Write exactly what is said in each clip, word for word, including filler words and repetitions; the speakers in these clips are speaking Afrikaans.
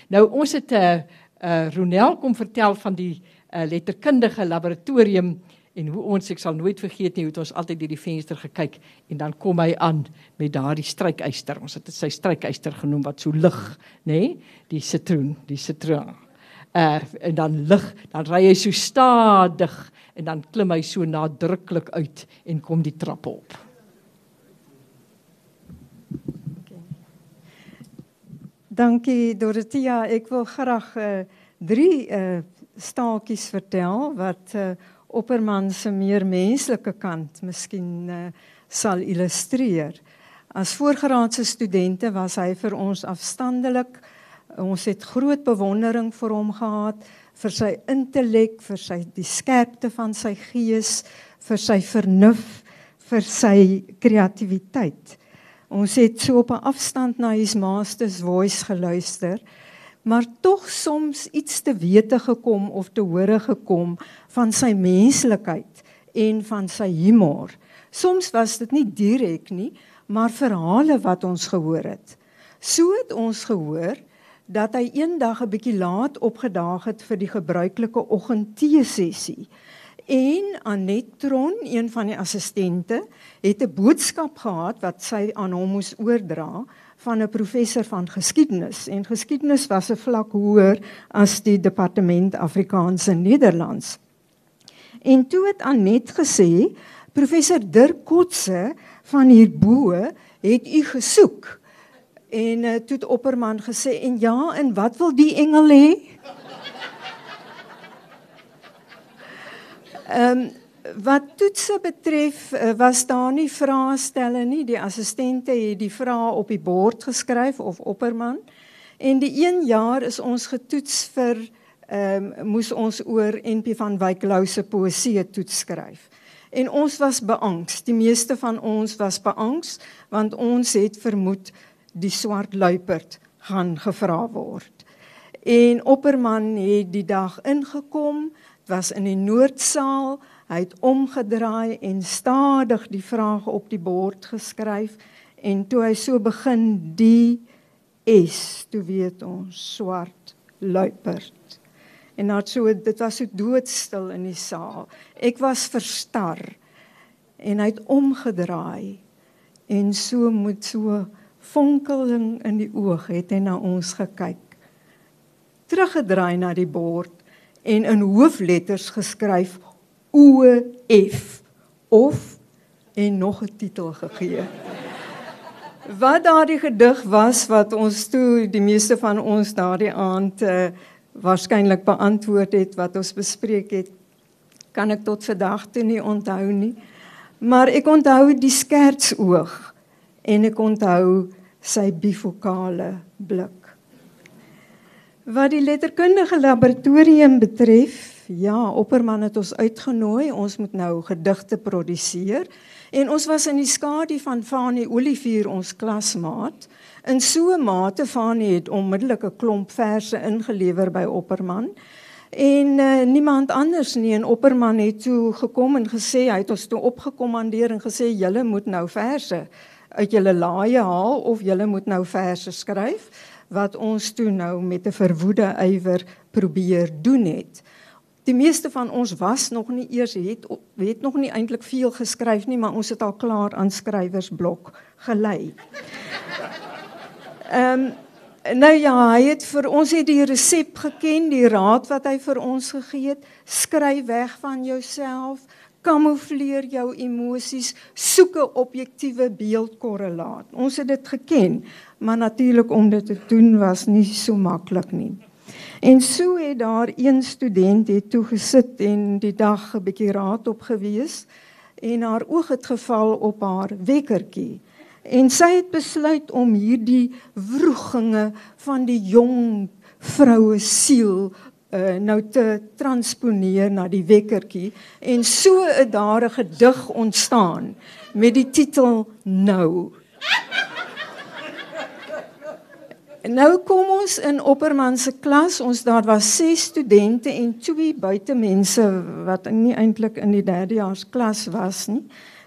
Nou, ons het uh, uh, Ronel kom vertel van die uh, letterkundige laboratorium en hoe ons, ek sal nooit vergeet nie, hoe het ons altyd deur die venster gekyk en dan kom hy aan met daardie strykyster. Ons het dit sy strykyster genoem wat so lig, nê? Die sitroen, die sitroen. Uh, en dan lig, dan ry hy so stadig en dan klim hy so nadruklik uit en kom die trappe op. Dankie Dorothea, ek wil graag uh, drie uh, staaltjies vertel wat uh, Opperman se meer menslike kant miskien uh, sal illustreer. As voorgraadse studente was hy vir ons afstandelik. Ons het groot bewondering vir hom gehad, vir sy intellek, vir sy die skerpte van sy gees, vir sy vernuf, vir sy kreatiwiteit. Ons het so op 'n afstand na his master's voice geluister, maar tog soms iets te wete gekom of te hore gekom van sy menslikheid en van sy humor. Soms was dit nie direk nie, maar verhale wat ons gehoor het. So het ons gehoor dat hy eendag 'n bietjie laat opgedaag het vir die gebruikelike oggendtee-sessie. En Annette Tron, een van die assistente, het 'n boodskap gehad wat sy aan hom moes oordra van 'n professor van geskiedenis. En geskiedenis was 'n vlak hoër as die departement Afrikaans en Nederlands. En toe het Annette gesê, professor Dirk Kotse van hierbo het u gesoek. En uh, toe het Opperman gesê, en ja, en wat wil die engel hê? Um, wat toetse betref, uh, was daar nie vraestelle nie. Die assistente het die vrae op die bord geskryf, of Opperman. En die een jaar is ons getoets vir, um, moes ons oor N P van Wyk Lou se poësie toets skryf. En ons was beangst, die meeste van ons was beangst, want ons het vermoed, die swart luiperd gaan gevra word. En Opperman het die dag ingekom, het was in die Noordsaal, hy het omgedraai en stadig die vraag op die bord geskryf, en toe hy so begin, die S, toe weet ons, swart luiperd. En dat so, dit was so doodstil in die saal. Ek was verstar, en hy het omgedraai, en so moet so vonkeling in die oog het hy na ons gekyk. Teruggedraai na die bord en in hoofletters geskryf O F of en nog 'n titel gegee. Wat daardie gedig was wat ons toe die meeste van ons daardie aand uh, waarskynlik beantwoord het wat ons bespreek het, kan ek tot vandag toe nie onthou nie. Maar ek onthou die skertsoog en ek onthou sy bifokale blik. Wat die letterkundige laboratorium betref, ja, Opperman het ons uitgenooi, ons moet nou gedigte produseer, en ons was in die skadu van Fanie Olivier, ons klasmaat. In so 'n mate, Fanie het onmiddellik 'n klomp verse ingelewer by Opperman, en uh, niemand anders nie, en Opperman het toe gekom en gesê, hy het ons toe opgekommandeer en gesê, julle moet nou verse uit julle laaie haal, of julle moet nou verse skryf, wat ons toe nou met 'n verwoede ywer probeer doen het. Die meeste van ons was nog nie eers, het, het nog nie eintlik veel geskryf nie, maar ons het al klaar aan skrywersblok gelei. um, nou ja, hy het vir ons het die resep geken, die raad wat hy vir ons gegee het, skryf weg van jouself, kamoufleer jou emosies, soek 'n objektiewe beeldkorrelaat. Ons het dit geken, maar natuurlik om dit te doen was nie so maklik nie. En so het daar een student het toe gesit en die dag 'n bietjie raad op gewees, en haar oog het geval op haar wekkertjie. En sy het besluit om hierdie wroeginge van die jong vroue siel Uh, nou te transponeer na die wekkertjie, en so het daar 'n gedig ontstaan met die titel Nou. Nou kom ons in Opperman se klas, ons daar was ses studente en twee buitemense wat nie eintlik in die derdejaars klas was nie.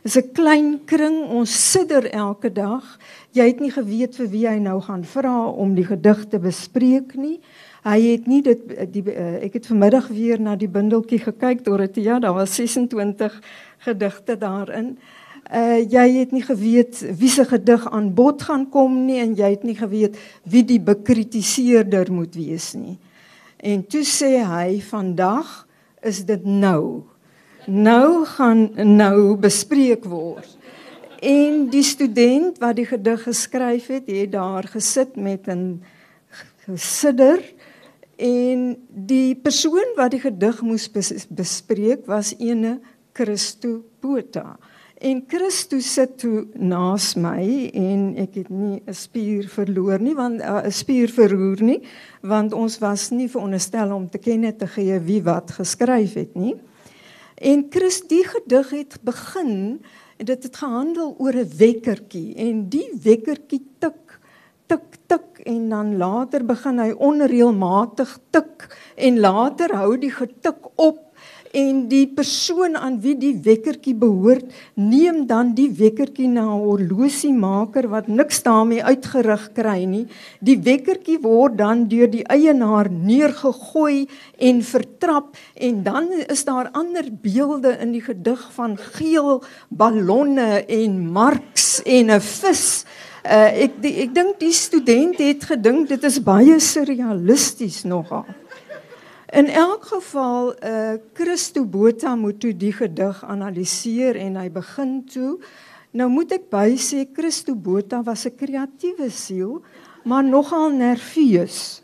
Dis 'n klein kring, ons sidder elke dag. Jy het nie geweet vir wie hy nou gaan vra om die gedig te bespreek nie. Hy het nie dit die ek het vanmiddag weer na die bundeltjie gekyk, Dorothea, daar was sesentwintig gedigte daarin. Uh, jy het nie geweet wie se gedig aan bod gaan kom nie en jy het nie geweet wie die bekritiseerder moet wees nie. En toe sê hy, vandag is dit nou. Nou gaan nou bespreek word. En die student wat die gedig geskryf het, het daar gesit met 'n gesidder en die persoon wat die gedig moes bespreek was ene Christo Botha. En Christo sit toe naas my en ek het nie 'n spier verloor nie, want 'n uh, spier verroer nie, want ons was nie veronderstel om te kenne te gee wie wat geskryf het nie. En Chris, die gedig het begin, en dit het gehandel oor 'n wekkertjie, en die wekkertjie tik, tik, tik, en dan later begin hy onreëlmatig tik, en later hou die getik op, en die persoon aan wie die wekkertjie behoort, neem dan die wekkertjie na 'n horlosiemaker wat niks daarmee uitgerig kry nie. Die wekkertjie word dan deur die eienaar neergegooi en vertrap, en dan is daar ander beelde in die gedig van geel ballonne en Marx en 'n vis. Uh, ek die, ek dink die student het gedink dit is baie surrealisties nogal. In elk geval, uh, Christo Botha moet toe die gedig analiseer en hy begin toe. Nou moet ek bysê, Christo Botha was 'n kreatiewe siel, maar nogal nerveus.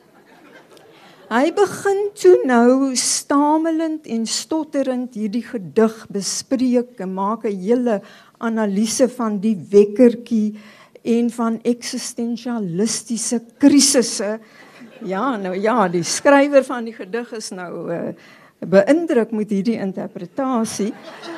Hy begin toe nou stamelend en stotterend hierdie gedig bespreek en maak 'n hele analise van die wekkertjie en van eksistensialistiese krisisse. Ja, nou ja, die skrywer van die gedig is nou uh, beïndruk met hierdie interpretasie.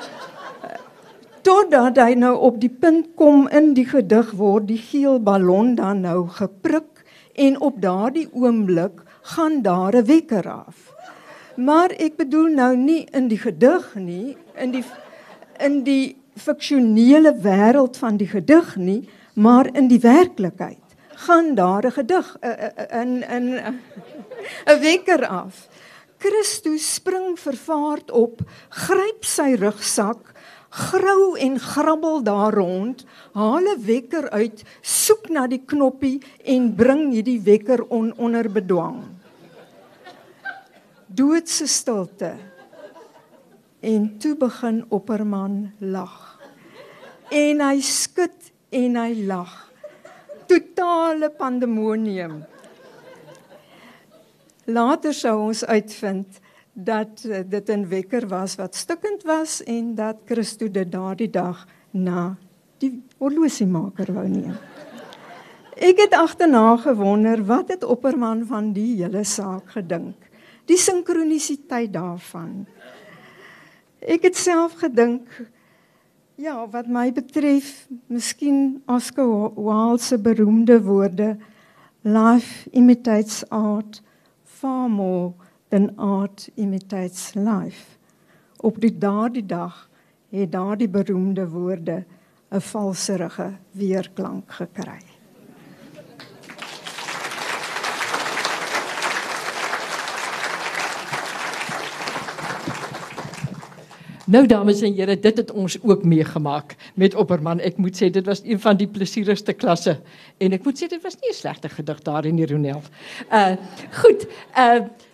Totdat hy nou op die punt kom in die gedig word die geel ballon dan nou geprik en op daardie oomblik gaan daar 'n wekker af. Maar ek bedoel nou nie in die gedig nie, in die in die fiksionele wêreld van die gedig nie, maar in die werklikheid gaan daar 'n gedig, 'n 'n 'n wekker af. Christus spring vervaard op, gryp sy rugsak, grou en grabbel daar rond, haal 'n wekker uit, soek na die knoppie en bring hierdie wekker on, onder bedwang. Doodse stilte. En toe begin Opperman lag. En hy skud en hy lag. Totale pandemonium. Later sou ons uitvind dat uh, dit 'n wekker was wat stukkend was en dat Christo dit daardie dag na die horlosiemaker wou neem. Ek het agterna gewonder, wat het Opperman van die hele saak gedink? Die sinkronisiteit daarvan. Ek het self gedink, ja, wat my betref, miskien Oscar Wilde se beroemde woorde, life imitates art far more than art imitates life. Op die daardie dag het daardie beroemde woorde 'n valserige weerklank gekry. Nou dames en here, dit het ons ook meegemaak met Opperman. Ek moet sê dit was een van die plesierigste klasse en ek moet sê dit was nie 'n slegte gedig daar in die Ronel. Uh goed, uh